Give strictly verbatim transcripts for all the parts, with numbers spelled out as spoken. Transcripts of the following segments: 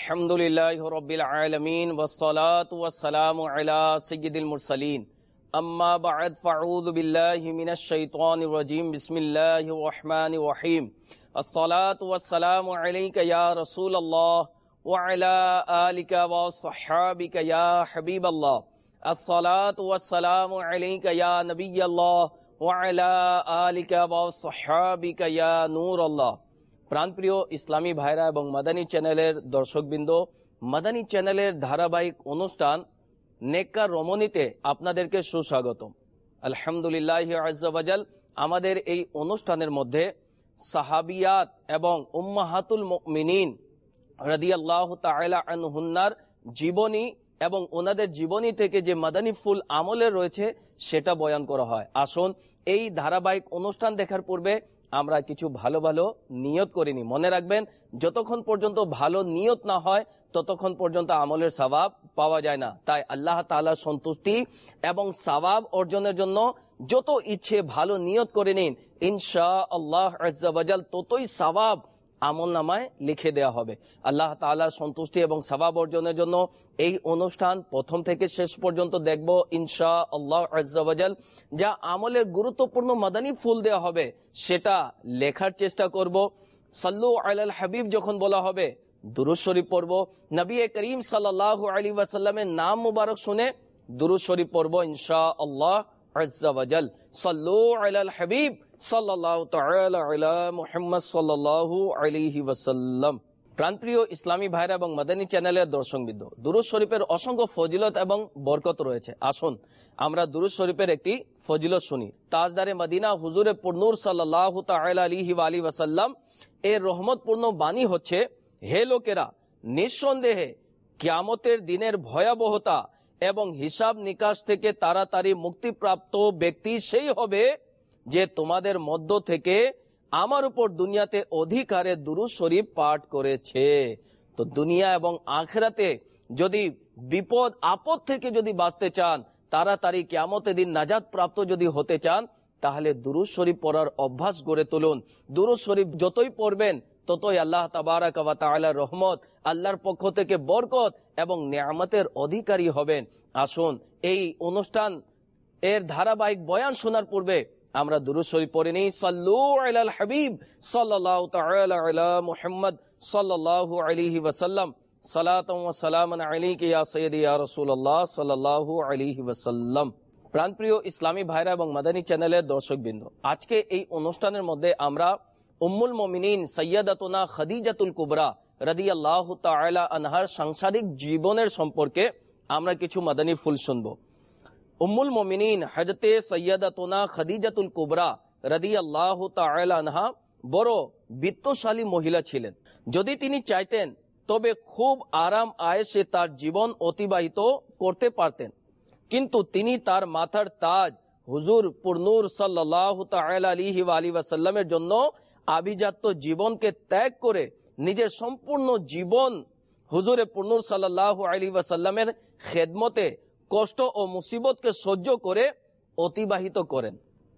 আলহামদুলিল্লাহি রাব্বিল আলামিন ওয়াসসালাতু ওয়াসসালামু আলা সাইয়্যিদিল মুরসালিন আম্মা বা'দ ফাউযু বিল্লাহি মিনাশ শাইতানির রাজীম বিসমিল্লাহির রহমানির রহিম আসসালাতু ওয়াসসালামু আলাইকা ইয়া রাসূলুল্লাহ ওয়া আলা আলিকা ওয়া সাহহাবিকা ইয়া হাবিবাল্লাহ আসসালাতু ওয়াসসালামু আলাইকা ইয়া নবিয়াল্লাহ ওয়া আলা আলিকা ওয়া সাহহাবিকা ইয়া নূরাল্লাহ। প্রাণপ্রিয় ইসলামী ভাইরা এবং মাদানী চ্যানেলের দর্শকবৃন্দ, মাদানী চ্যানেলের ধারাবাহিক অনুষ্ঠান নেককার রমণীতে আপনাদেরকে সুস্বাগতম। আলহামদুলিল্লাহি আযজা ওয়াজাল, আমাদের এই অনুষ্ঠানের মধ্যে সাহাবিয়াত এবং উম্মাহাতুল মুমিনিন রাদিয়াল্লাহু তাআলা আনহুন্নার জীবনী এবং ওনাদের জীবনী থেকে যে মাদানী ফুল আমলের রয়েছে সেটা বয়ান করা হয়। আসুন এই ধারাবাহিক অনুষ্ঠান দেখার পূর্বে আমরা কিছু ভালো ভালো নিয়ত করিনি। মনে রাখবেন, যতক্ষণ পর্যন্ত ভালো নিয়ত না হয় ততক্ষণ পর্যন্ত আমলের সওয়াব পাওয়া যায় না। তাই আল্লাহ তাআলার সন্তুষ্টি এবং সওয়াব অর্জনের জন্য যত ইচ্ছে ভালো নিয়ত করে নিন, ইনশাআল্লাহ আযজা ওয়াজাল ততই সওয়াব আমল নামায় লিখে দেওয়া হবে। আল্লাহ তাআলার সন্তুষ্টি এবং সওয়াব অর্জনের জন্য এই অনুষ্ঠান প্রথম থেকে শেষ পর্যন্ত দেখব ইনশাআল্লাহ আযজা ওয়াজাল। যা আমলের গুরুত্বপূর্ণ মাদানী ফুল দেওয়া হবে সেটা লেখার চেষ্টা করব। সাল্লু আলাল হাবিব যখন বলা হবে দুরূদ শরীফ পড়ব। নবী করিম সাল্লাল্লাহু আলাইহি ওয়াসাল্লামের নাম মুবারক শুনে দুরূদ শরীফ পড়ব ইনশাআল্লাহ আযজা ওয়াজাল। সাল্লু আলাল হাবিব সাল্লাল্লাহু তাআলা আলা মুহাম্মদ সাল্লাল্লাহু আলাইহি ওয়াসাল্লাম। প্রাণপ্রিয় ইসলামী ভাইরা এবং মাদানী চ্যানেলের দর্শকবৃন্দ, দুরূদ শরীফের অসংখ্য ফজিলত এবং বরকত রয়েছে। আসুন আমরা দুরূদ শরীফের একটি ফজিলত শুনি। তাজদারে মদিনা হুজুরে পুরনূর সাল্লাল্লাহু তাআলা আলাইহি ওয়া আলিহি ওয়াসাল্লাম এর রহমতপূর্ণ বাণী হচ্ছে, হে লোকেরা, নিঃসন্দেহে কিয়ামতের দিনের ভয়াবহতা এবং হিসাব নিকাশ থেকে তাড়াতাড়ি মুক্তিপ্রাপ্ত ব্যক্তি সেই হবে যে তোমাদের মধ্য থেকে আমার উপর দুনিয়াতে অধিকারে দুরূদ শরীফ পাঠ করেছে। তো দুনিয়া এবং আখিরাতে যদি বিপদ আপদ থেকে যদি বাঁচতে চান, তাড়াতাড়ি কিয়ামতের দিন নাজাত প্রাপ্ত যদি হতে চান, তাহলে দুরূদ শরীফ পড়ার অভ্যাস গড়ে তুলুন। দুরূদ শরীফ যতই পড়বেন ততই আল্লাহ তাবারাক ওয়া তাআলার রহমত, আল্লাহর পক্ষ থেকে বরকত এবং নিয়ামতের অধিকারী হবেন। আসুন এই অনুষ্ঠান এর ধারাবাহিক বয়ান শোনার পূর্বে আমরা দুরূদ শরীফ পড়ে নিই। সাল্লু আলাল হাবিব সাল্লাল্লাহু তাআলা আলা মুহাম্মদ সাল্লাল্লাহু আলাইহি ওয়াসাল্লাম। সালাতাম ওয়া সালামান আলাইকা ইয়া সাইয়্যিদি ইয়া রাসূলুল্লাহ সাল্লাল্লাহু আলাইহি ওয়াসাল্লাম। প্রাণপ্রিয় ইসলামী ভাইরা এবং মাদানী চ্যানেলের দর্শকবৃন্দ, আজকে এই অনুষ্ঠানের মধ্যে আমরা উম্মুল মুমিনিন সাইয়্যিদাতুনা খাদিজাতুল কুবরা রাদিয়াল্লাহু তাআলা আনহার সাংসারিক জীবনের সম্পর্কে আমরা কিছু মাদানী ফুল শুনব। উম্মুল মুমিনিন হযরতে সাইয়্যিদাতুনা খাদিজাতুল কুবরা রাদিয়াল্লাহু তাআলা আনহা বড় বিত্তশালী মহিলা ছিলেন। যদি তিনি চাইতেন তবে খুব আরাম আয়েশে তার জীবন অতিবাহিত করতে পারতেন, কিন্তু তিনি তার মাথার তাজ হুজুর পুরনূর সাল্লাল্লাহু তাআলা আলাইহি ওয়া আলিহি ওয়াসাল্লামের জন্য আভিজাত্য জীবনকে ত্যাগ করে নিজের সম্পূর্ণ জীবন হুজুরে পুরনূর সাল্লাল্লাহু আলাইহি ওয়াসাল্লামের খেদমতে কষ্ট ও মুসিবতকে সহ্য করে অতিবাহিত করেন,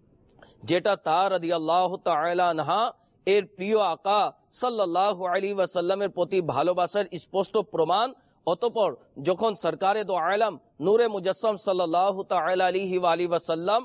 যেটা তার রাদিয়াল্লাহু তাআলা আনহা এর প্রিয় আকা সাল্লাল্লাহু আলাইহি ওয়াসাল্লামের প্রতি ভালোবাসার স্পষ্ট প্রমাণ। অতঃপর যখন সরকারে দো আলম নূরে মুজাসসাম সাল্লাল্লাহু তাআলা আলাইহি ওয়া আলিহি ওয়াসাল্লাম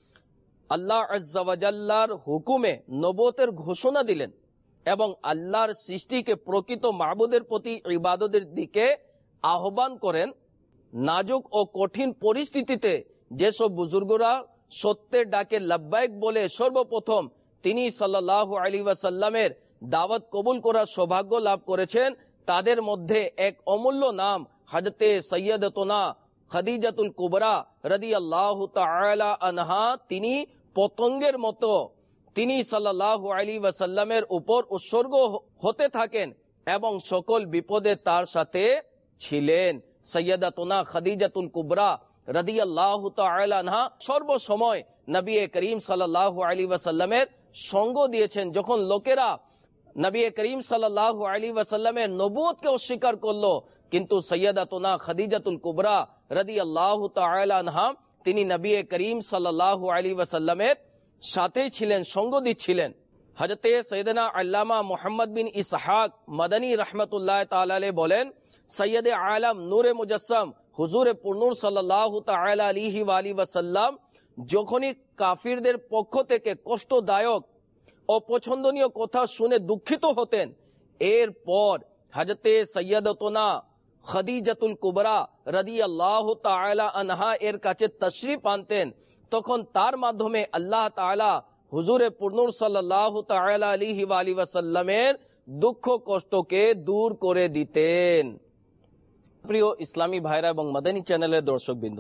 আল্লাহ আযজা ওয়া জাল্লার হুকুমে নবুয়তের ঘোষণা দিলেন এবং আল্লাহর সৃষ্টিকে প্রকৃত মাবুদের প্রতি ইবাদতের দিকে আহ্বান করেন, নাজুক ও কঠিন পরিস্থিতিতে যেসব বুজুর্গরা সত্যের ডাকে লাব্বাইক বলে সর্বপ্রথম তিনি সাল্লাল্লাহু আলাইহি ওয়াসাল্লামের দাওয়াত কবুল করার সৌভাগ্য লাভ করেছেন, তাদের মধ্যে এক অমূল্য নাম হযরতে সাইয়্যিদাতুনা খাদিজাতুল কুবরা রাদিয়াল্লাহু তাআলা আনহা। তিনি পতঙ্গের মতো তিনি সাল্লাল্লাহু আলাইহি ওয়াসাল্লামের উপর উৎসর্গ হতে থাকেন এবং সকল বিপদে তার সাথে ছিলেন। সাইয়্যিদাতুনা খাদিজাতুল কুবরা রাদিয়াল্লাহু তাআলা আনহা সর্বসময় নবী করিম সাল্লাল্লাহু আলাইহি ওয়াসাল্লামের সঙ্গ দিয়েছেন। যখন লোকেরা নবী করিম সাল্লাল্লাহু আলাইহি ওয়াসাল্লামের নবুয়তকে অস্বীকার করলো, কিন্তু সাইয়্যিদাতুনা খাদিজাতুল কুবরা রাদিয়াল্লাহু তাআলা আনহা তিনি নবী করিম সাল্লাল্লাহু আলাইহি ওয়াসাল্লামের সাথে ছিলেন, সঙ্গ দিচ্ছিলেন। হযরতে সৈয়দনা আল্লামা মুহাম্মদ বিন ইসহাক মাদানী রাহমাতুল্লাহ তাআলা আলাইহি বলেন, সৈয়দে আলম নূরে মুজাসসাম হুজুরে পুরনূর সাল্লাল্লাহু তাআলা আলাইহি ওয়া আলিহি ওয়াসাল্লাম যখনই কাফিরদের পক্ষ থেকে কষ্টদায়ক অপছন্দনীয় কথা শুনে দুঃখিত হতেন, এরপর হযরতে সৈয়দতুনা খাদিজাতুল কুবরা রাদিয়াল্লাহু তাআলা আনহা এর কাছে তশরিফ আনতেন, তখন তার মাধ্যমে আল্লাহ তাআলা হুজুরে পুরনূর সাল্লাল্লাহু তাআলা আলাইহি ওয়া আলিহি ওয়াসাল্লামের দুঃখ কষ্টকে দূর করে দিতেন। প্রিয় ইসলামী ভাইরা এবং মাদানী চ্যানেলের দর্শকবৃন্দ,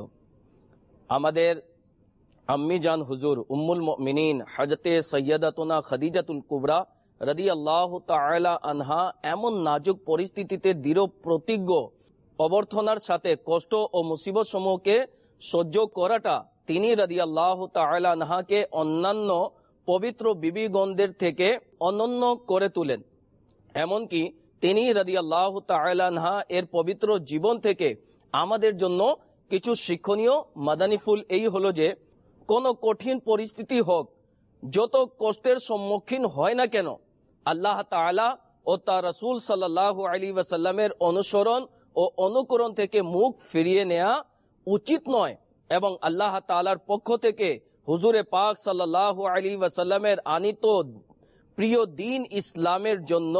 আমাদের আম্মি জান হুজুর উম্মুল মুমিনিন হযরতে সৈয়দাতুনা খাদিজাতুল কুবরা রাদিয়াল্লাহু তাআলা আনহা এমন নাজুক পরিস্থিতিতে দৃঢ় প্রতিজ্ঞ অবর্থনার সাথে কষ্ট ও মুসিবত সমূহকে সহ্য করাটা তিনি রাদিয়াল্লাহু তাআলা আনহাকে অন্যান্য পবিত্র বিবিগণদের থেকে অনন্য করে তোলেন। এমনকি তিনি রাদিয়াল্লাহু তাআলা আনহা এর পবিত্র জীবন থেকে আমাদের জন্য কিছু শিক্ষণীয় মাদানী ফুল এই হলো যে, কোনো কঠিন পরিস্থিতি হোক, যত কষ্টের সম্মুখীন হয় না কেন, আল্লাহ তাআলা ও তার রাসূল সাল্লাল্লাহু আলাইহি ওয়াসাল্লামের অনুসরণ ও অনুকরণ থেকে মুখ ফিরিয়ে নেওয়া উচিত নয় এবং আল্লাহ তাআলার পক্ষ থেকে হুজুরে পাক সাল্লাল্লাহু আলাইহি ওয়াসাল্লামের আনিত প্রিয় দ্বীন ইসলামের জন্য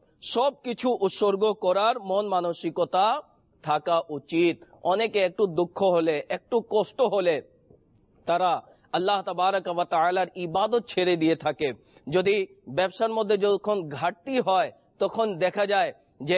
সবকিছু উৎসর্গ করার মন মানসিকতা থাকা উচিত। অনেকে একটু দুঃখ হলে, একটু কষ্ট হলে তারা আল্লাহ তাবারক ওয়া তাআলার ইবাদত ছেড়ে দিয়ে থাকে। যদি ব্যবসার মধ্যে যখন ঘাটতি হয় তখন দেখা যায় যে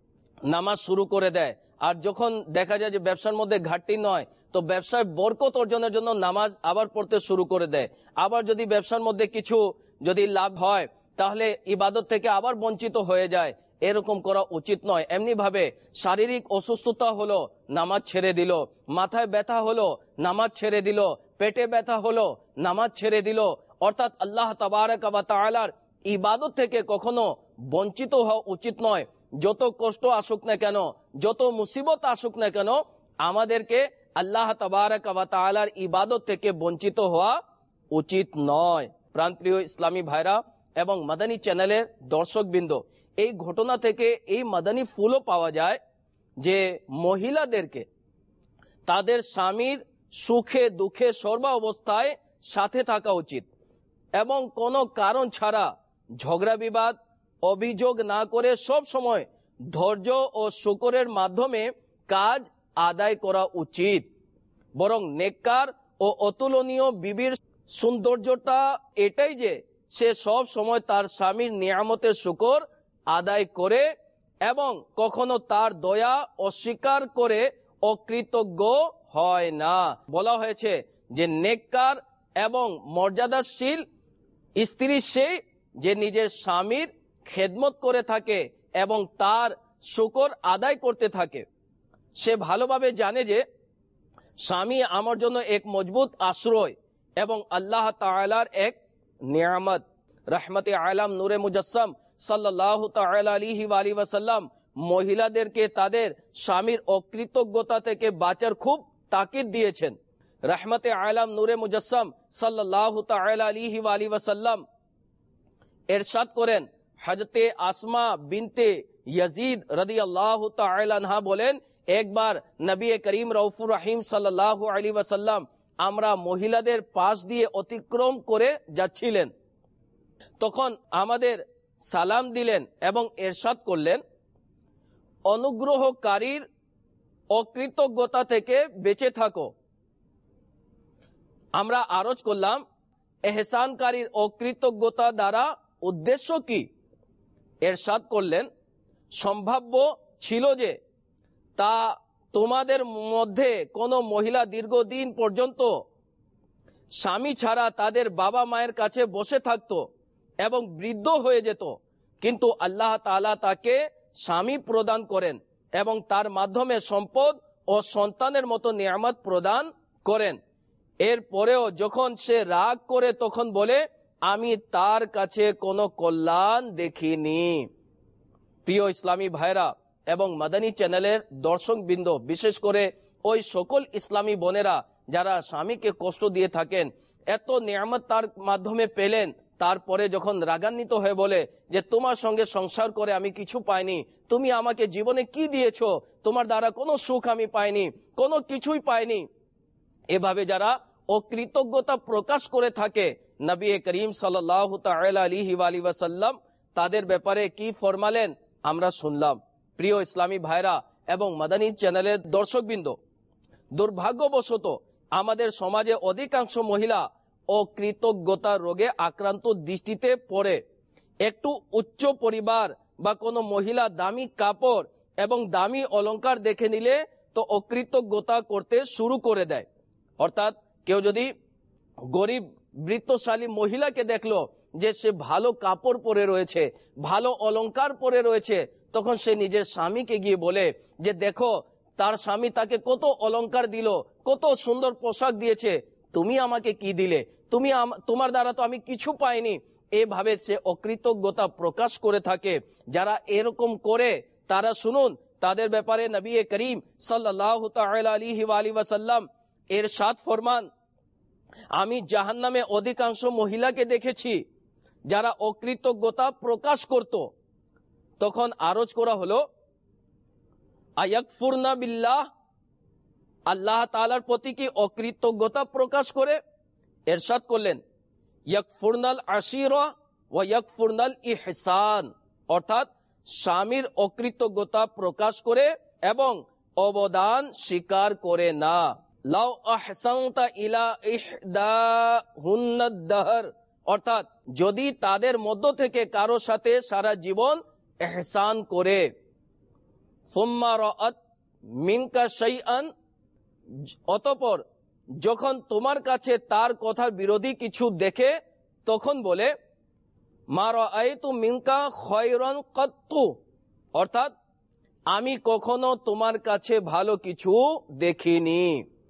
নামাজ শুরু করে দেয়, আর যখন দেখা যায় যে ব্যবসার মধ্যে ঘাটতি নয় তো ব্যবসায় বরকত অর্জনের জন্য নামাজ আবার পড়তে শুরু করে দেয়। আবার যদি ব্যবসার মধ্যে কিছু যদি লাভ হয় তাহলে ইবাদত থেকে আবার বঞ্চিত হয়ে যায়। এরকম করা উচিত নয়। এমনি ভাবে শারীরিক অসুস্থতা হলো, নামাজ ছেড়ে দিল, মাথায় ব্যথা হলো, নামাজ ছেড়ে দিল, পেটে ব্যথা হলো, নামাজ ছেড়ে দিল, অর্থাৎ আল্লাহ তাবারক ওয়া তাআলার ইবাদত থেকে কখনো বঞ্চিত হওয়া উচিত নয়। যত কষ্ট আসুক না কেন, যত মুসিবত আসুক না কেন, আমাদেরকে আল্লাহ তাবারক ওয়া তাআলার ইবাদত থেকে বঞ্চিত হওয়া উচিত নয়। প্রাণপ্রিয় ইসলামী ভাইরা এবং মাদানী চ্যানেলের দর্শকবৃন্দ, এই ঘটনা থেকে এই মাদানী ফুলও পাওয়া যায় যে মহিলাদেরকে তাদের স্বামীর সুখে দুঃখে সর্ব অবস্থায় সাথে থাকা উচিত এবং কোনো কারণ ছাড়া ঝগড়া বিবাদ অভিযোগ না করে সব সময় ধৈর্য ও শুকরের মাধ্যমে কাজ আদায় করা উচিত। বরং নেককার ও অতুলনীয় বিবির সৌন্দর্যটা এটাই যে সে সব সময় তার স্বামীর নিয়ামতের শুকর আদায় করে এবং কখনো তার দয়া অস্বীকার করে অকৃতজ্ঞ হয় না। বলা হয়েছে যে নেককার এবং মর্যাদাশীল স্ত্রী সে যে নিজের স্বামীর খেদমত করে থাকে এবং তার শুকর আদায় করতে থাকে। সে ভালোভাবে জানে যে স্বামী আমার জন্য এক মজবুত আশ্রয় এবং আল্লাহ তাআলার এক নিয়ামত। রহমতে আলম নূরে মুজাসসাম সাল্লাল্লাহু তাআলা আলাইহি ওয়া আলিহি ওয়াসাল্লাম মহিলাদেরকে তাদের স্বামীর অকৃতজ্ঞতা থেকে বাঁচার খুব তাকিদ দিয়েছেন। রহমতে আলম নূরে মুজাসসাম সাল্লাল্লাহু তাআলা আলাইহি ওয়া আলিহি ওয়াসাল্লাম ইরশাদ করেন, হযরতে আসমা বিনতে ইয়াজিদ রাদিয়াল্লাহু তাআলা আনহা বলেন, একবার নবী করিম রউফুর রহিম সাল্লাল্লাহু আলাইহি ওয়াসাল্লাম আমরা মহিলাদের পাশ দিয়ে অতিক্রম করে যাচ্ছিলেন, তখন আমাদের সালাম দিলেন এবং ইরশাদ করলেন, অনুগ্রহকারীর অকৃতজ্ঞতা থেকে বেঁচে থাকো। আমরা আরজ করলাম, এহসানকারীর অকৃতজ্ঞতা দ্বারা উদ্দেশ্য কি? ইরশাদ করলেন, সম্ভাব্য ছিল যে তা তোমাদের মধ্যে কোন মহিলা দীর্ঘদিন পর্যন্ত স্বামী ছাড়া তাদের বাবা মায়ের কাছে বসে থাকত এবং বৃদ্ধ হয়ে যেত, কিন্তু আল্লাহ তাআলা তাকে স্বামী প্রদান করেন এবং তার মাধ্যমে সম্পদ ও সন্তানের মতো নিয়ামত প্রদান করেন। এর পরেও যখন সে রাগ করে তখন বলে, আমি তার কাছে কোনো কল্যাণ দেখিনি। প্রিয় ইসলামী ভাইরা এবং মাদানী চ্যানেলের দর্শকবৃন্দ, বিশেষ করে ওই সকল ইসলামী বোনেরা যারা স্বামীকে কষ্ট দিয়ে থাকেন, এত নিয়ামত তার মাধ্যমে পেলেন, তারপরে যখন রাগান্বিত হয়ে বলে যে তোমার সঙ্গে সংসার করে আমি কিছু পাইনি, তুমি আমাকে জীবনে কি দিয়েছো, তোমার দ্বারা কোনো সুখ আমি পাইনি, কোনো কিছুই পাইনি, এভাবে যারা অকৃতজ্ঞতা প্রকাশ করে থাকে, নবী করিম সাল্লাল্লাহু তাআলা আলাইহি ওয়াসাল্লাম তাদের ব্যাপারে কি ফরমালেন আমরা শুনলাম। প্রিয় ইসলামী ভাইরা এবং মাদানী চ্যানেলের দর্শকবৃন্দ, দুর্ভাগ্যবশত আমাদের সমাজে অধিকাংশ মহিলা অকৃতজ্ঞতা রোগে আক্রান্ত দৃষ্টিতে পড়ে। একটু উচ্চ পরিবার বা কোনো মহিলা দামি কাপড় এবং দামি অলংকার দেখে নিলে তো অকৃতজ্ঞতা করতে শুরু করে দেয়। অর্থাৎ কেউ যদি গরিব বৃত্তশালী মহিলাকে দেখলো যে সে ভালো কাপড় পরে রয়েছে, ভালো অলংকার পরে রয়েছে, তখন সে নিজের স্বামীকে গিয়ে বলে যে দেখো তার স্বামী তাকে কত অলংকার দিল, কত সুন্দর পোশাক দিয়েছে, তুমি আমাকে কি দিলে, তুমি তোমার দ্বারা তো আমি কিছু পাইনি। এভাবে সে অকৃতজ্ঞতা প্রকাশ করে থাকে। যারা এরকম করে তারা শুনুন, তাদের ব্যাপারে নবী করিম সাল্লাল্লাহু তাআলা আলাইহি ওয়াসাল্লাম ইরশাদ ফরমান, আমি জাহান্নামে অধিকাংশ মহিলাকে দেখেছি যারা অকৃতজ্ঞতা প্রকাশ করত। তখন আরজ করা হলো আয়াকফুরনা বিল্লাহ, আল্লাহ তাআলার প্রতি কি অকৃতজ্ঞতা প্রকাশ করে? ইরশাদ করলেন ইয়াকফুরনাল আশিরা ওয়া ইয়াকফুরনাল ইহসান, অর্থাৎ স্বামীর অকৃতজ্ঞতা প্রকাশ করে এবং অবদান স্বীকার করে না। লাউ আহসানতা ইলা ইহদাহুন্নাদ দাহর, অর্থাৎ যদি তাদের মধ্য থেকে কারো সাথে সারা জীবন ইহসান করে, সুম্মা রাআত মিনকা শাইআন, অতঃপর যখন তোমার কাছে তার কথার বিরোধী কিছু দেখে তখন বলে মা রাআইতু মিনকা খায়রান কাত্তু, অর্থাৎ আমি কখনো তোমার কাছে ভালো কিছু দেখিনি।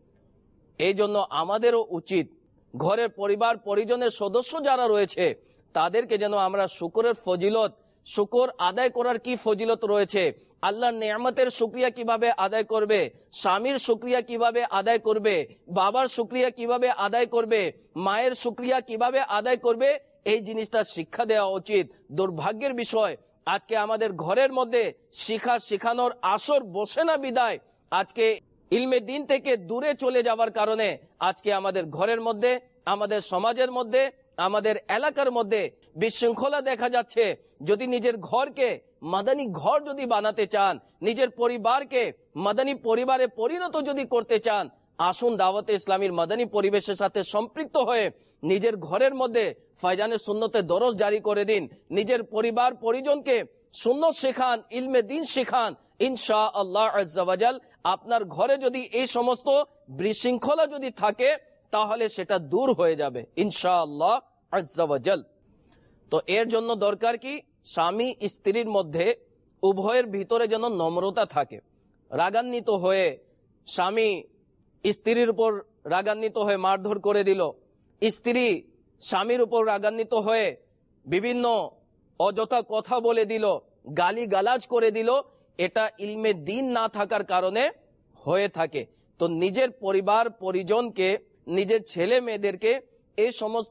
এই জন্য আমাদেরও উচিত ঘরের পরিবার পরিজনের সদস্য যারা রয়েছে তাদেরকে যেন আমরা শুকরের ফজিলত, শুকর আদায় করার কি ফজিলত রয়েছে, আল্লাহর নেয়ামতের শুকরিয়া কিভাবে আদায় করবে, স্বামীর শুকরিয়া কিভাবে আদায় করবে, বাবার শুকরিয়া কিভাবে আদায় করবে, মায়ের শুকরিয়া কিভাবে আদায় করবে, এই জিনিসটা শিক্ষা দেওয়া উচিত। দুর্ভাগ্যের বিষয় আজকে আমাদের ঘরের মধ্যে শিক্ষা শেখানোর আসর বসে না বিদায় আজকে ইলমে দিন থেকে দূরে চলে যাওয়ার কারণে আজকে আমাদের ঘরের মধ্যে, আমাদের সমাজের মধ্যে, আমাদের এলাকার মধ্যে বিশৃঙ্খলা দেখা যাচ্ছে। যদি নিজের ঘরকে মাদানী ঘর যদি বানাতে চান, নিজের পরিবারকে মাদানী পরিবারে পরিণত যদি করতে চান, আসুন দাওয়াতে ইসলামীর মাদানী পরিবেশের সাথে সম্পৃক্ত হয়ে নিজের ঘরের মধ্যে ফয়জানে সুন্নতে দরস জারি করে দিন। নিজের পরিবার পরিজনকে সুন্নত শেখান, ইলমে দিন শেখান। ইনশাআল্লাহ আজ্জা ওয়া জাল আপনার ঘরে যদি এই সমস্ত বিশৃঙ্খলা যদি থাকে তাহলে সেটা দূর হয়ে যাবে ইনশাআল্লাহ আজ্জা ওয়া জাল। তো এর জন্য দরকার কি, স্বামী স্ত্রীর মধ্যে উভয়ের ভিতরে যেন নম্রতা থাকে। রাগান্বিত হয়ে স্বামী স্ত্রীর উপর রাগান্বিত হয়ে মারধর করে দিল, স্ত্রী স্বামীর উপর রাগান্বিত হয়ে বিভিন্ন অযথা কথা বলে দিল, গালি গালাজ করে দিল, এটা ইলমে দিন না থাকার কারণে হয়ে থাকে। তো নিজের পরিবার পরিজনকে, নিজের ছেলে মেয়েদেরকে এই সমস্ত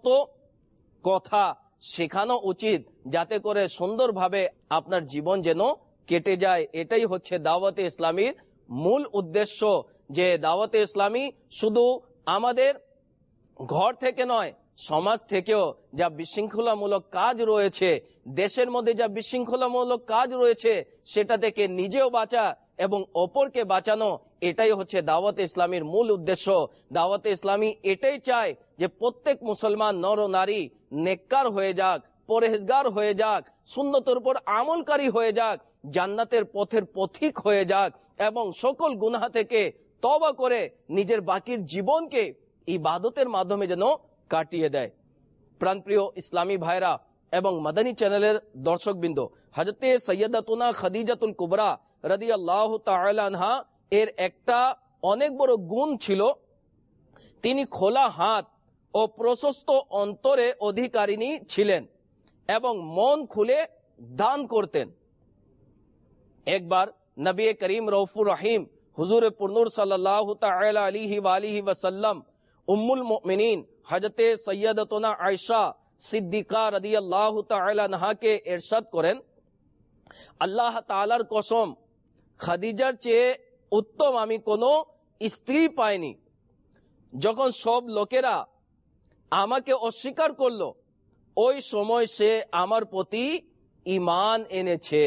কথা শেখানো উচিত যাতে করে সুন্দরভাবে আপনার জীবন যেন কেটে যায়। এটাই হচ্ছে দাওয়াতে ইসলামীর মূল উদ্দেশ্য, যে দাওয়াতে ইসলামী শুধু আমাদের ঘর থেকে নয়, সমাজ থেকেও যা বিশৃঙ্খলামূলক কাজ রয়েছে, দেশের মধ্যে যা বিশৃঙ্খলামূলক কাজ রয়েছে সেটা থেকে নিজেও বাঁচা এবং অপরকে বাঁচানো, এটাই হচ্ছে দাওয়াতে ইসলামীর মূল উদ্দেশ্য। দাওয়াতে ইসলামী এটাই চায় যে প্রত্যেক মুসলমান নর ও নারী নেককার হয়ে যাক, পরহেজগার হয়ে যাক, সুন্নতের উপর আমলকারী হয়ে যাক, জান্নাতের পথের পথিক হয়ে যাক এবং সকল গুনাহ থেকে তওবা করে নিজের বাকির জীবনকে ইবাদতের মাধ্যমে যেন কাটিয়ে দেয়। প্রাণপ্রিয় ইসলামী ভাইরা এবং মাদানী চ্যানেলের দর্শকবৃন্দ, হযরতে সৈয়দাতুনা খাদিজাতুল কুবরা রাদিয়াল্লাহু তাআলা আনহা এর একটা অনেক বড় গুণ ছিল, তিনি খোলা হাত ও প্রশস্ত অন্তরে অধিকারিণী ছিলেন এবং মন খুলে দান করতেন। একবার নবী করিম রউফুর রহিম হুজুর পুরনুর সাল্লাল্লাহু তাআলা আলাইহি ওয়া আলিহি ওয়াসাল্লাম উম্মুল মুমিনিন হযরতে সৈয়দাতুনা আয়েশা সিদ্দিকা রাদিয়াল্লাহু তাআলা আনহাকে ইরশাদ করেন, আল্লাহ তাআলার কসম, খাদিজার চেয়ে উত্তম আমি কোনো স্ত্রী পাইনি। যখন সব লোকেরা আমাকে অস্বীকার করলো, ওই সময় সে আমার প্রতি ঈমান এনেছে।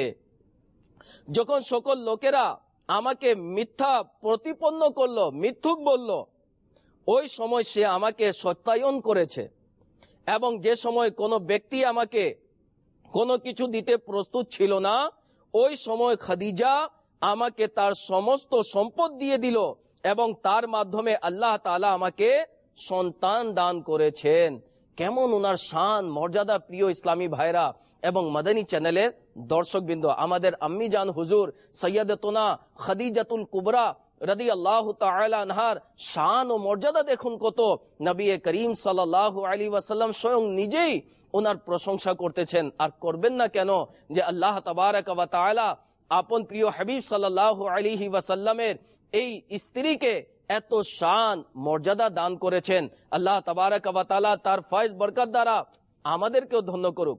যখন সকল লোকেরা আমাকে মিথ্যা প্রতিপন্ন করলো, মিথ্যুক বলল, ওই সময় সে আমাকে সত্যায়ন করেছে। এবং যে সময় কোনো ব্যক্তি আমাকে কোনো কিছু দিতে প্রস্তুত ছিল না, ওই সময় খাদিজা আমাকে তার সমস্ত সম্পদ দিয়ে দিল এবং তার মাধ্যমে আল্লাহ তাআলা আমাকে সন্তান দান করেছেন। কেমন ওনার শান মর্যাদা, প্রিয় ইসলামী ভাইরা এবং মাদানী চ্যানেলের দর্শকবৃন্দ। আমাদের আম্মি জান হুজুর সৈয়দতুনা খাদিজাতুল কুবরা রাদিয়াল্লাহু তাআলা আনহার শান ও মর্যাদা দেখুন কত। নবী করিম সাল্লাল্লাহু আলাইহি ওয়াসাল্লাম স্বয়ং নিজেই ওনার প্রশংসা করতেছেন। আর করবেন না কেন, যে আল্লাহ তাবারক ওয়া তাআলা আপন প্রিয় হাবিব সাল্লাল্লাহু আলাইহি ওয়াসাল্লামের এই স্ত্রীকে এত শান মর্যাদা দান করেছেন। আল্লাহ তাবারক ওয়া তাআলা তার ফয়েজ বরকত দ্বারা আমাদেরকেও ধন্য করুক।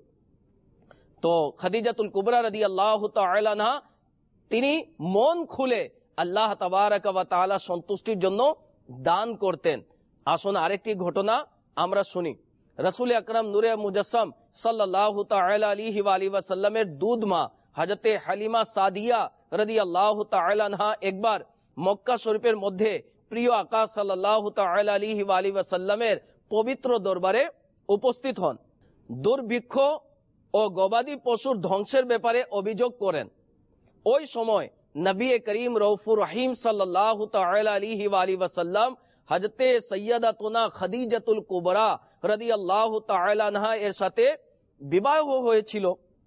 তো খাদিজাতুল কুবরা রাদিয়াল্লাহু তাআলা আনহা তিনি মন খুলে আল্লাহ তাবারক ওয়া তাআলা সন্তুষ্টির জন্য দান করতেন। আসুন আরেকটি ঘটনা আমরা শুনি। রাসূল আকরাম নূরে মুজাসসাম সাল্লাল্লাহু তাআলা আলাইহি ওয়া আলিহি ওয়াসাল্লামের দুধ মা হযরতে হালিমা সাদিয়া রাদিয়াল্লাহু তাআলা আনহা একবার মক্কা শরীফের মধ্যে প্রিয় আকা সাল্লাল্লাহু তাআলা আলাইহি ওয়া আলিহি ওয়াসাল্লামের পবিত্র দরবারে উপস্থিত হন। দুর্ভিক্ষ ও গবাদি পশুর ধ্বংসের ব্যাপারে অভিযোগ করেন। ওই সময় নবী করিম রউফুর রহিম সাল্লাল্লাহু তাআলা আলাইহি ওয়া আলিহি ওয়াসাল্লাম হযরতে সাইয়্যিদাতুনা খাদিজাতুল কুবরা রাদিয়াল্লাহু তাআলা আনহা এর সাথে বিবাহ হয়েছিল।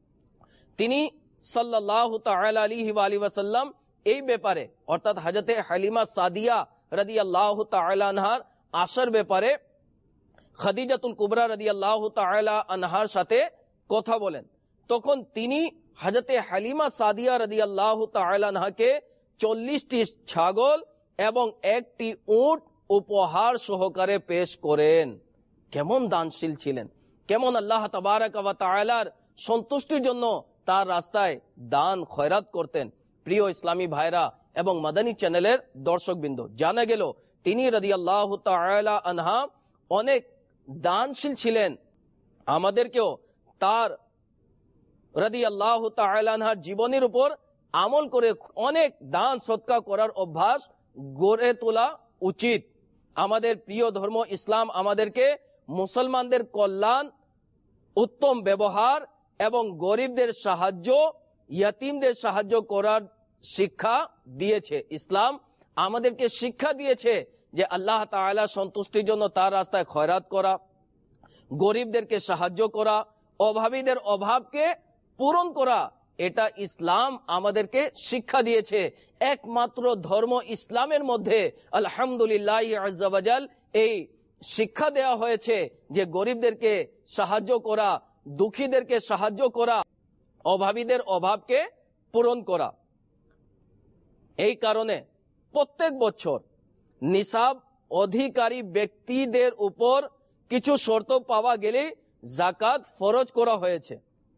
তিনি সাল্লাল্লাহু তাআলা আলাইহি ওয়া আলিহি ওয়াসাল্লাম এই ব্যাপারে অর্থাৎ হযরতে হালিমা সাদিয়া রাদিয়াল্লাহু তাআলা আনহার আসার ব্যাপারে খাদিজাতুল কুবরা রাদিয়াল্লাহু তাআলা আনহার সাথে কথা বলেন। তখন তিনি হযরতে হালিমা সাদিয়া রাদিয়াল্লাহু তাআলা আনহাকে চল্লিশটি ছাগল এবং একটি উট উপহার সহকারে পেশ করেন। কেমন দানশীল ছিলেন, কেমন আল্লাহ তাবারক ওয়া তাআলার সন্তুষ্টির জন্য তার রাস্তায় দান খয়রাত করতেন। প্রিয় ইসলামী ভাইরা এবং মাদানী চ্যানেলের দর্শকবৃন্দ, জানা গেল তিনি রাদিয়াল্লাহু তাআলা আনহা অনেক দানশীল ছিলেন। আমাদেরকেও তার রাদিয়াল্লাহু তাআলা আনহার জীবনের উপর আমল করে অনেক দান সদকা করার অভ্যাস গড়ে তোলা উচিত। আমাদের প্রিয় ধর্ম ইসলাম আমাদেরকে মুসলমানদের কল্যাণ, উত্তম ব্যবহার এবং গরিবদের সাহায্য, ইয়াতিমদের সাহায্য করার শিক্ষা দিয়েছে। ইসলাম আমাদেরকে শিক্ষা দিয়েছে যে আল্লাহ তাআলা সন্তুষ্টির জন্য তার রাস্তায় খয়রাত করা, গরিবদেরকে সাহায্য করা, অভাবীদের অভাবকে পূরণ করা, এটা ইসলাম আমাদেরকে শিক্ষা দিয়েছে। একমাত্র ধর্ম ইসলামের মধ্যে আলহামদুলিল্লাহ আজ্জা ওয়া জাল এই শিক্ষা দেওয়া হয়েছে যে গরিবদেরকে সাহায্য করা, দুঃখীদেরকে সাহায্য করা, অভাবীদের অভাবকে পূরণ করা। এই কারণে প্রত্যেক বছর নিসাব অধিকারী ব্যক্তিদের উপর কিছু শর্ত পাওয়া গেলে যাকাত ফরজ করা হয়েছে।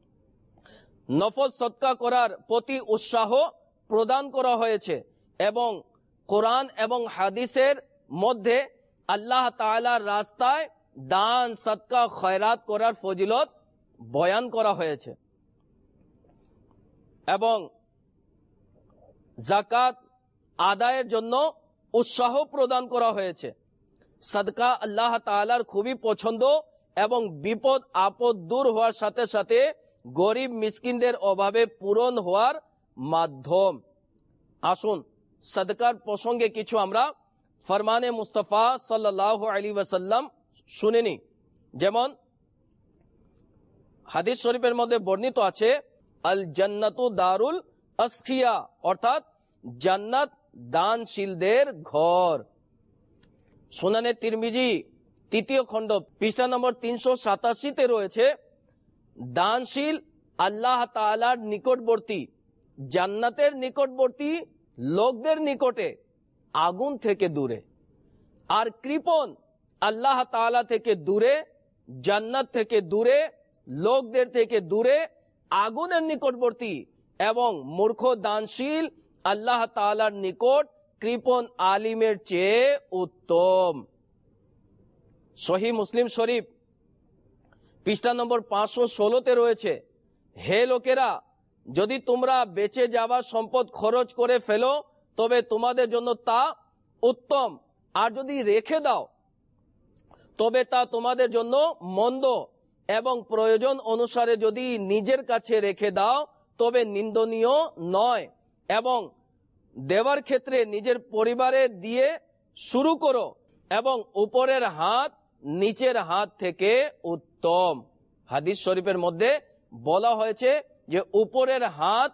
নফল সদকা করার প্রতি উৎসাহ প্রদান করা হয়েছে এবং কোরআন এবং হাদিসের মধ্যে আল্লাহ তাআলার রাস্তায় দান সদকা খয়রাত করার ফজিলত বয়ান করা হয়েছে এবং যাকাত আদায়ের জন্য উৎসাহ প্রদান করা হয়েছে। সদকা আল্লাহ তাআলার খুবই পছন্দ এবং বিপদ আপদ দূর হওয়ার সাথে সাথে গরিব মিসকিনদের অভাবে পূরণ হওয়ার মাধ্যম। আসুন সদকার প্রসঙ্গে কিছু আমরা ফরমানে মুস্তাফা সাল্লাল্লাহু আলাইহি ওয়াসাল্লাম শুনে নি। যেমন হাদিস শরীফের মধ্যে বর্ণিত আছে, আল জান্নাতু দারুল আসখিয়া, অর্থাৎ জান্নাত দানশীলদের ঘর। সুনানে তিরমিজি তৃতীয় খণ্ড পৃষ্ঠা নম্বর তিনশো সাতাশিতে রয়েছে, দানশীল আল্লাহ তাআলার নিকটবর্তী, জান্নাতের নিকটবর্তী লোকদের নিকটে আগুন থেকে দূরে, আর কৃপণ আল্লাহ তাআলা থেকে দূরে জান্নাত থেকে দূরে, লোকদের থেকে দূরে, আগুনের নিকটবর্তী এবং মূর্খ দানশীল আল্লাহ তাআলার নিকট কৃপণ আলিমের চেয়ে উত্তম। সহিহ মুসলিম শরীফ পৃষ্ঠা নম্বর পাঁচশো ষোলোতে রয়েছে, হে লোকেরা, যদি তোমরা বেঁচে যাবার সম্পদ খরচ করে ফেলো তবে তোমাদের জন্য তা উত্তম, আর যদি রেখে দাও তবে তা তোমাদের জন্য মন্দ, এবং প্রয়োজন অনুসারে যদি নিজের কাছে রেখে দাও তবে নিন্দনীয় নয়, এবং দেওয়ার ক্ষেত্রে নিজের পরিবারে দিয়ে শুরু করো, এবং উপরের হাত নিচের হাত থেকে উত্তম। হাদিস শরীফের মধ্যে বলা হয়েছে যে উপরের হাত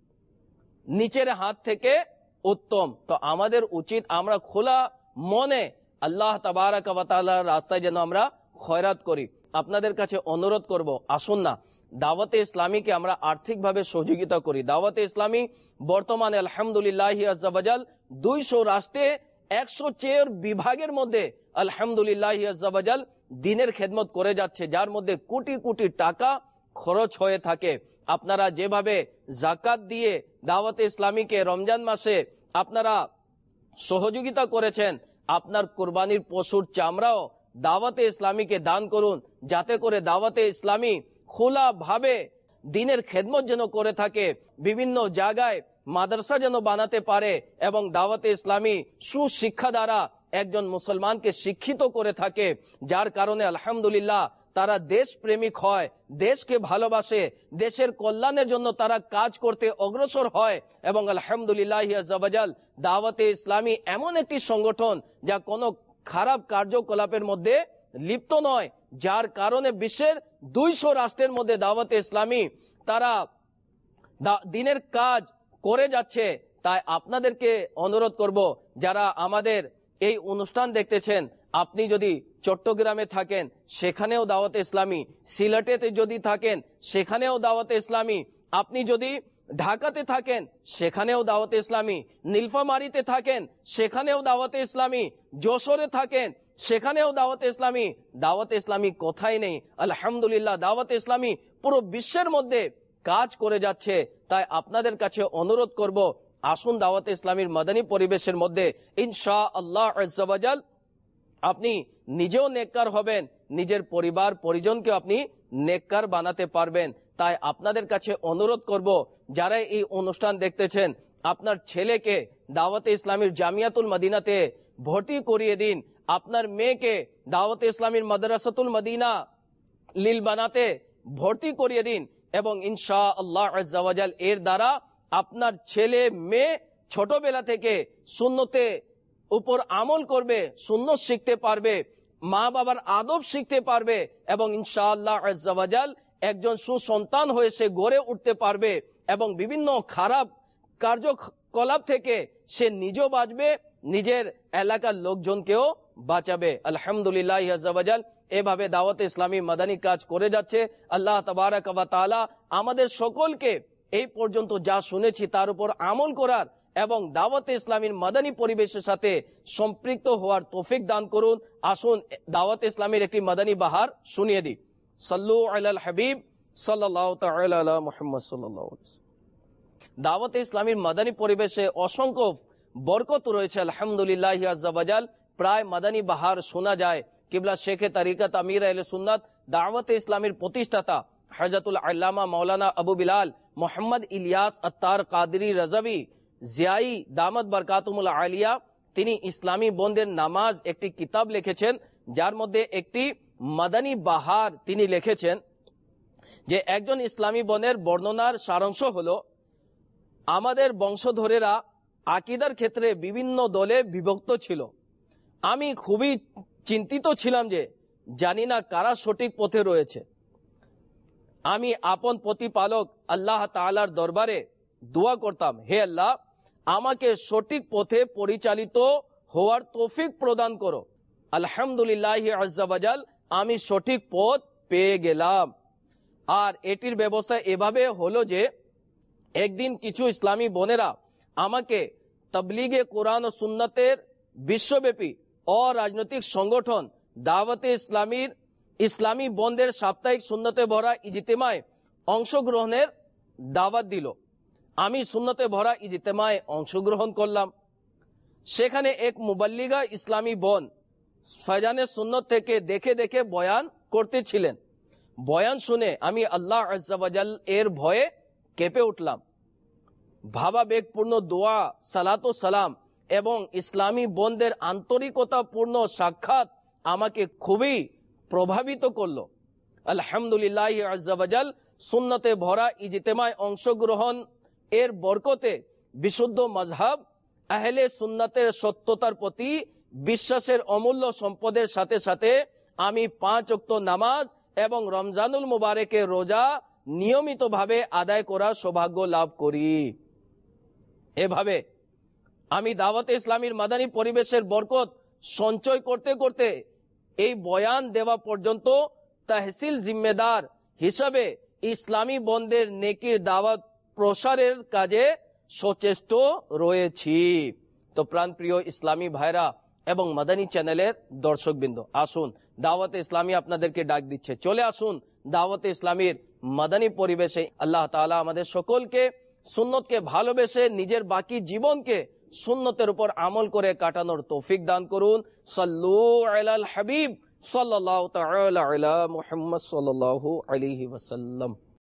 নিচের হাত থেকে উত্তম। তো আমাদের উচিত আমরা খোলা মনে আল্লাহ তাবারাক ওয়া তাআলার রাস্তায় যেন আমরা খয়রাত করি। আপনাদের কাছে অনুরোধ করব, আসুন না দাওয়াতে ইসলামীকে আমরা আর্থিকভাবে সহযোগিতা করি। দাওয়াতে ইসলামী বর্তমানে আলহামদুলিল্লাহ আজ্জা ওয়াজাল দুইশো রাষ্ট্রে একশো চেয়ের বিভাগের মধ্যে আলহামদুলিল্লাহ আজ্জা ওয়াজাল দিনের খেদমত করে যাচ্ছে, যার মধ্যে কোটি কোটি টাকা খরচ হয়ে থাকে। আপনারা যেভাবে জাকাত দিয়ে দাওয়াতে ইসলামীকে রমজান মাসে আপনারা সহযোগিতা করেছেন, আপনার কুরবানির পশুর চামড়াও দাওয়াতে ইসলামীকে দান করুন, যাতে করে দাওয়াতে ইসলামী খোলা ভাবে দিনের খেদমত যেন করে থাকে, বিভিন্ন জায়গায় মাদ্রাসা যেন বানাতে পারে, এবং দাওয়াতে ইসলামী সুশিক্ষা দ্বারা একজন মুসলমানকে শিক্ষিত করে থাকে, যার কারণে আলহামদুলিল্লাহ তারা দেশ প্রেমিক হয়, দেশকে ভালোবাসে, দেশের কল্যাণের জন্য তারা কাজ করতে অগ্রসর হয়। এবং আলহামদুলিল্লাহ আজ্জা ওয়াজাল দাওয়াতে ইসলামী এমন একটি সংগঠন যা কোনো খারাপ কার্যকলাপের মধ্যে লিপ্ত নয়, যার কারণে বিশ্বের দুইশো রাষ্ট্রের মধ্যে দাওয়াতে ইসলামী তারা দিনের কাজ করে যাচ্ছে। তাই আপনাদেরকে অনুরোধ করব, যারা আমাদের এই অনুষ্ঠান দেখতেছেন, আপনি যদি চট্টগ্রামে থাকেন সেখানেও দাওয়াতে ইসলামী, সিলেটেতে যদি থাকেন সেখানেও দাওয়াতে ইসলামী, আপনি যদি ঢাকাতে থাকেন সেখানেও দাওয়াতে ইসলামী, নীলফামারীতে থাকেন সেখানেও দাওয়াতে ইসলামী, যশোরে থাকেন সেখানেও দাওয়াতে ইসলামী। দাওয়াতে ইসলামী কোথায় নেই? আলহামদুলিল্লাহ দাওয়াতে ইসলামী পুরো বিশ্বের মধ্যে কাজ করে যাচ্ছে। তাই আপনাদের কাছে অনুরোধ করব, আসুন দাওয়াতে ইসলামীর মাদানী পরিবেশের মধ্যে ইনশাআল্লাহ আজ্জা ওয়াজাল আপনি নিজেও নেককার হবেন, নিজের পরিবার পরিজনকে আপনি নেককার বানাতে পারবেন। তাই আপনাদের কাছে অনুরোধ করব, যারা এই অনুষ্ঠান দেখতেছেন, আপনার ছেলেকে দাওয়াতে ইসলামীর জামিয়াতুল মদিনাতে ভর্তি করিয়ে দিন, আপনার মেয়েকে দাওয়াতে ইসলামীর মাদ্রাসাতুল মদিনা লিল বানাতে ভর্তি করিয়ে দিন, এবং ইনশাআল্লাহ আজ্জা ওয়াজাল এর দ্বারা আপনার ছেলে মেয়ে ছোটবেলা থেকে সুন্নতে উপর আমল করবে, সুন্নত শিখতে পারবে, মা বাবার আদব শিখতে পারবে, এবং ইনশাআল্লাহ আজ্জা ওয়াজাল একজন সুসন্তান হয়ে সে গড়ে উঠতে পারবে, এবং বিভিন্ন খারাপ কার্যকলাপ থেকে সে নিজেও বাঁচবে, নিজের এলাকার লোকজনকেও বাঁচাবে। আলহামদুলিল্লাহ আজ্জা ওয়াজাল এভাবে দাওয়াতে ইসলামী মাদানী কাজ করে যাচ্ছে। আল্লাহ তাবারাক ওয়া তাআলা আমাদের সকলকে এই পর্যন্ত যা শুনেছি তার উপর আমল করার এবং দাওয়াতে ইসলামীর মাদানী পরিবেশের সাথে সম্পৃক্ত হওয়ার তৌফিক দান করুন। আসুন দাওয়াতে ইসলামীর একটি মাদানী বাহার শুনিয়ে দিই। সাল্লু আলাল হাবিব সাল্লাল্লাহু তাআলা আলা মুহাম্মদ সাল্লাল্লাহু আলাইহি ওয়াসাল্লাম। দাওয়াতে ইসলামীর মাদানী পরিবেশে অসংখ্য বরকত রয়েছে আলহামদুলিল্লাহ আজ্জা ওয়াজাল। প্রায় মাদানী বাহার শোনা যায়। কিবলা শেখে তারিকাত আমির আহলে সুন্নাত দাওয়াতে ইসলামীর প্রতিষ্ঠাতা হযরতুল আল্লামা মাওলানা আবু বিলাল মোহাম্মদ ইলিয়াস আত্তার কাদরি রাজাবি জিয়াই দামাত বরকাতুমুল আলিয়া, তিনি ইসলামী বোনদের নামাজ একটি কিতাব লিখেছেন, যার মধ্যে একটি মাদানী বাহার তিনি লিখেছেন যে একজন ইসলামী বোনের বর্ণনার সারাংশ হলো, আমাদের বংশধরেরা আকীদার ক্ষেত্রে বিভিন্ন দলে বিভক্ত ছিল। আমি খুবই চিন্তিত ছিলাম যে জানি না কারা সঠিক পথে রয়েছে। আমি আপন প্রতিপালক আল্লাহ তাআলার দরবারে দোয়া করতাম, হে আল্লাহ, আমাকে সঠিক পথে পরিচালিত হওয়ার তৌফিক প্রদান করো। আলহামদুলিল্লাহ আজ্জা ওয়াজাল আমি সঠিক পথ পেয়ে গেলাম। আর এটির ব্যবস্থা এভাবে হলো যে একদিন কিছু ইসলামী বোনেরা আমাকে তাবলীগে কোরআন ও সুন্নাতের বিশ্বব্যাপী অরাজনৈতিক সংগঠন দাওয়াতে ইসলামীর ইসলামী বন্ধের সাপ্তাহিক সুন্নতে ভরা ইজতেমায় অংশগ্রহণের দাওয়াত দিল। আমি সুন্নতে ভরা ইজতেমায় অংশগ্রহণ করলাম। সেখানে এক মুবাল্লিগা ইসলামী বোন ফয়জানে সুন্নত থেকে দেখে দেখে বয়ান করতেছিলেন। বয়ান শুনে আমি আল্লাহ আজ্জা ওয়াজাল এর ভয়ে কেঁপে উঠলাম। ভাবাবেগপূর্ণ দোয়া, সালাত ও সালাম এবং ইসলামী বোনদের আন্তরিকতাপূর্ণ সাক্ষাৎ আমাকে খুবই প্রভাবিত করল। আলহামদুলিল্লাহ আজ্জা ওয়াজাল সুন্নতে ভরা ইজতেমায় অংশগ্রহণ এর বরকতে বিশুদ্ধ মাযহাব আহলে সুন্নাতের সত্যতার প্রতি বিশ্বাসের অমূল্য সম্পদের সাথে সাথে আমি পাঁচ ওয়াক্ত নামাজ এবং রমজানুল মুবারকের রোজা নিয়মিতভাবে আদায় করার সৌভাগ্য লাভ করি। এভাবে আমি দাওয়াতে ইসলামীর মাদানী পরিবেশের বরকত সঞ্চয় করতে করতে এই বয়ান দেওয়া পর্যন্ত তাহসিল জিম্মেদার হিসাবে ইসলামী বন্ধের নেকির দাওয়াত প্রসারের কাজে সচেষ্ট রয়েছি। তো প্রাণপ্রিয় ইসলামী ভাইরা এবং মাদানী চ্যানেলের দর্শকবৃন্দ, আসুন দাওয়াতে ইসলামী আপনাদেরকে ডাক দিচ্ছে, চলে আসুন দাওয়াতে ইসলামীর মাদানী পরিবেশে। আল্লাহ তাআলা আমাদের সকলকে সুন্নতকে ভালোবেসে নিজের বাকি জীবনকে সুন্নতের উপর আমল করে কাটানোর তৌফিক দান করুন। সাল্লু আলাল হাবিব সাল্লাল্লাহু তাআলা আলা মুহাম্মদ সাল্লাল্লাহু আলাইহি ওয়াসাল্লাম।